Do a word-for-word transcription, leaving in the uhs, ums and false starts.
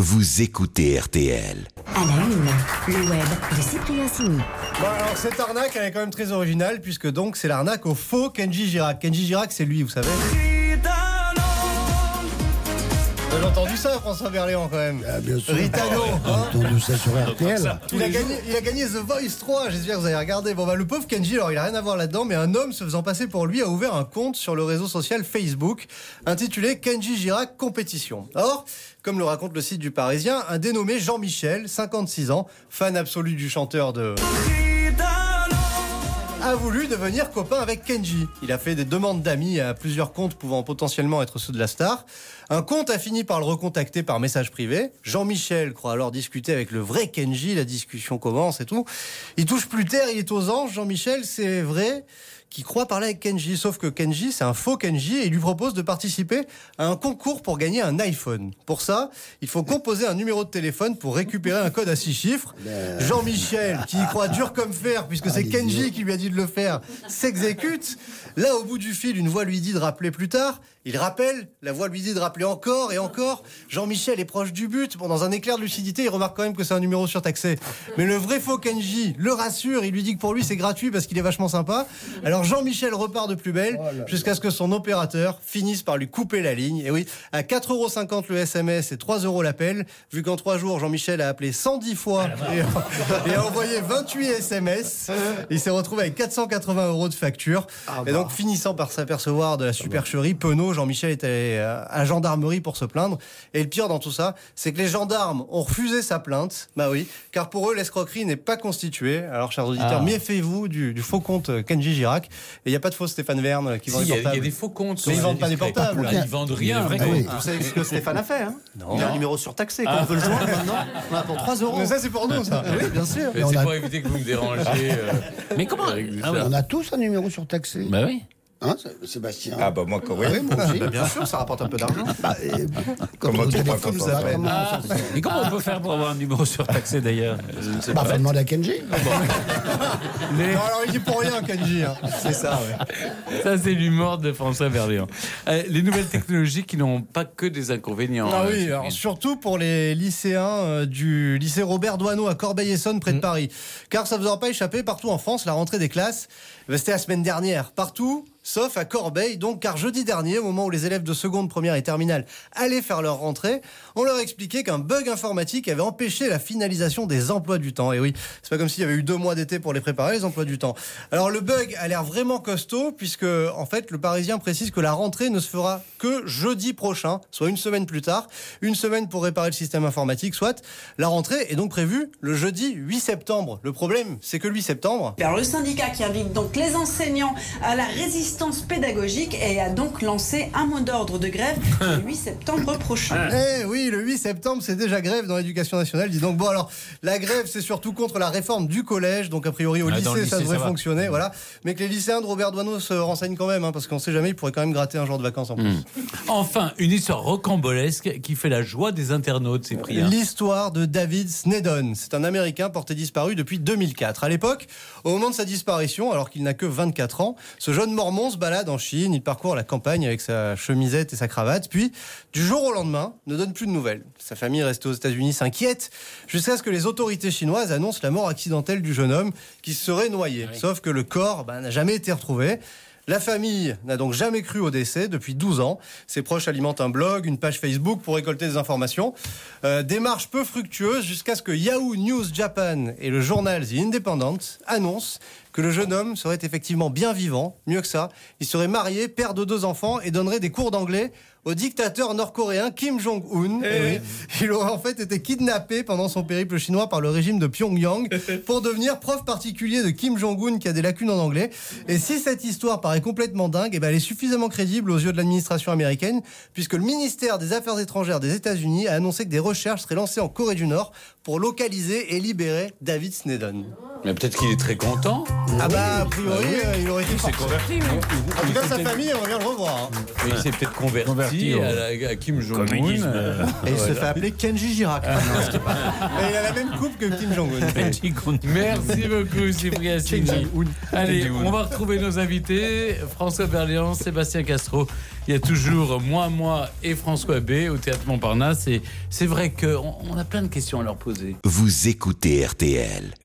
vous écoutez R T L. À la une, le web de Cyprien Sini. Bon, alors cette arnaque, elle est quand même très originale, puisque donc c'est l'arnaque au faux Kenji Girac. Kenji Girac, c'est lui, vous savez. Vous avez entendu ça, François Berléand, quand même? Ah, bien sûr. Ritano, J'ai hein. entendu ça sur R T L. Il a, gagné, il a gagné The Voice trois, j'espère que vous avez regardé. Bon bah le pauvre Kenji, alors il a rien à voir là-dedans, mais un homme se faisant passer pour lui a ouvert un compte sur le réseau social Facebook intitulé Kenji Girac Compétition. Or, comme le raconte le site du Parisien, un dénommé Jean-Michel, cinquante-six ans, fan absolu du chanteur de... a voulu devenir copain avec Kenji. Il a fait des demandes d'amis à plusieurs comptes pouvant potentiellement être ceux de la star. Un compte a fini par le recontacter par message privé. Jean-Michel croit alors discuter avec le vrai Kenji. La discussion commence et tout. Il touche plus terre, il est aux anges. Jean-Michel, c'est vrai, qui croit parler avec Kenji. Sauf que Kenji, c'est un faux Kenji et il lui propose de participer à un concours pour gagner un iPhone. Pour ça, il faut composer un numéro de téléphone pour récupérer un code à six chiffres. Jean-Michel, qui y croit dur comme fer, puisque c'est Kenji qui lui a dit de le faire, s'exécute. Là, au bout du fil, une voix lui dit de rappeler plus tard. Il rappelle, la voix lui dit de rappeler encore et encore. Jean-Michel est proche du but. Bon, dans un éclair de lucidité, il remarque quand même que c'est un numéro surtaxé. Mais le vrai faux Kenji le rassure. Il lui dit que pour lui, c'est gratuit parce qu'il est vachement sympa. Alors Jean-Michel repart de plus belle jusqu'à ce que son opérateur finisse par lui couper la ligne. Et oui, à quatre euros cinquante le S M S et trois euros l'appel. Vu qu'en trois jours, Jean-Michel a appelé cent dix fois et, et a envoyé vingt-huit S M S. Il s'est retrouvé avec quatre cent quatre-vingts euros de facture. Et donc, finissant par s'apercevoir de la supercherie, penaud, Jean-Michel est allé à la gendarmerie pour se plaindre. Et le pire dans tout ça, c'est que les gendarmes ont refusé sa plainte. Bah oui, car pour eux, l'escroquerie n'est pas constituée. Alors, chers auditeurs, Ah. méfiez-vous du, du faux compte Kenji Girac. Et il n'y a pas de faux Stéphane Verne qui vend Si, des il y, a- il y portables. a des faux comptes. Mais ils sur vendent pas des discret. portables. Ah, ils vendent rien. Ah, Vrai oui. compte. Vous savez ce que Stéphane a fait, hein? Non. Il a un numéro surtaxé, quand on veut le joindre maintenant. On a pour trois euros. Mais ça, c'est pour nous, ça. Oui, bien sûr. Mais on c'est a- pour éviter que vous me dérangez. euh, Mais comment avec Ah ça. oui. On a tous un numéro surtaxé. Bah oui. Hein, Sé- Sébastien? Ah bah moi, quand Ah oui, même. moi aussi. Bah, bien sûr, ça rapporte un peu d'argent. Bah, et, Comment au tu crois téléphone, qu'on ça va s'appelle comment Ah, ça se fait mais comment on peut faire pour avoir un numéro surtaxé d'ailleurs? Bah, faut demander à Kenji. Non, alors il dit pour rien, Kenji. Hein. C'est ça, ouais. Ça, c'est l'humour de François Berléand. Euh, les nouvelles technologies qui n'ont pas que des inconvénients. Ah euh, oui, Cyprien. alors surtout pour les lycéens euh, du lycée Robert Doisneau à Corbeil-Essonnes près de Paris. Car ça ne vous aura pas échappé, partout en France, la rentrée des classes, ben, c'était la semaine dernière. Partout, sauf à Corbeil, donc, car jeudi dernier, au moment où les élèves de seconde, première et terminale allaient faire leur rentrée, on leur expliquait qu'un bug informatique avait empêché la finalisation des emplois du temps. Et oui, c'est pas comme s'il y avait eu deux mois d'été pour les préparer, les emplois du temps. Alors le bug a l'air vraiment costaud, puisque en fait le Parisien précise que la rentrée ne se fera que jeudi prochain, soit une semaine plus tard, une semaine pour réparer le système informatique, soit la rentrée est donc prévue le jeudi huit septembre. Le problème, c'est que le huit septembre... Alors le syndicat qui invite donc les enseignants à la résistance pédagogique et a donc lancé un mot d'ordre de grève le huit septembre prochain. Eh oui, le huit septembre, c'est déjà grève dans l'éducation nationale. Dis donc, bon alors, la grève, c'est surtout contre la réforme du collège, donc a priori au Ah, lycée, dans le ça lycée, devrait ça va. fonctionner, voilà. Mais que les lycéens de Robert Doisneau se renseignent quand même, hein, parce qu'on sait jamais, ils pourraient quand même gratter un jour de vacances en plus. Enfin, une histoire rocambolesque qui fait la joie des internautes, Cyprien. L'histoire de David Snedden. C'est un Américain porté disparu depuis deux mille quatre. À l'époque, au moment de sa disparition, alors qu'il n'a que vingt-quatre ans, ce jeune Mormon se balade en Chine, il parcourt la campagne avec sa chemisette et sa cravate, puis, du jour au lendemain, ne donne plus de nouvelles. Sa famille restée aux États-Unis s'inquiète, jusqu'à ce que les autorités chinoises annoncent la mort accidentelle du jeune homme qui se serait noyé. Sauf que le corps bah, n'a jamais été retrouvé. La famille n'a donc jamais cru au décès depuis douze ans. Ses proches alimentent un blog, une page Facebook pour récolter des informations. Euh, démarche peu fructueuse jusqu'à ce que Yahoo News Japan et le journal The Independent annoncent que le jeune homme serait effectivement bien vivant. Mieux que ça, il serait marié, père de deux enfants et donnerait des cours d'anglais au dictateur nord-coréen Kim Jong-un. Eh oui. Il aurait en fait été kidnappé pendant son périple chinois par le régime de Pyongyang pour devenir prof particulier de Kim Jong-un qui a des lacunes en anglais. Et si cette histoire paraît complètement dingue, eh ben elle est suffisamment crédible aux yeux de l'administration américaine, puisque le ministère des Affaires étrangères des États-Unis a annoncé que des recherches seraient lancées en Corée du Nord pour localiser et libérer David Snedden. Mais peut-être qu'il est très content. Ah bah, a priori, euh, il aurait été Il s'est forcé. converti, non En tout cas, sa famille aimerait bien le revoir. hein. Mais il s'est peut-être converti, Converti au à, la- à Kim Jong-un. communisme. euh, Et il se fait appeler Kenji Girac. Et il a la même coupe que Kim Jong-un. Merci beaucoup, Cyprien Sini. Allez, on va retrouver nos invités. François Berléand, Sébastien Castro. Il y a toujours moi, moi et François B au Théâtre Montparnasse. Et c'est vrai qu'on on a plein de questions à leur poser. Vous écoutez R T L.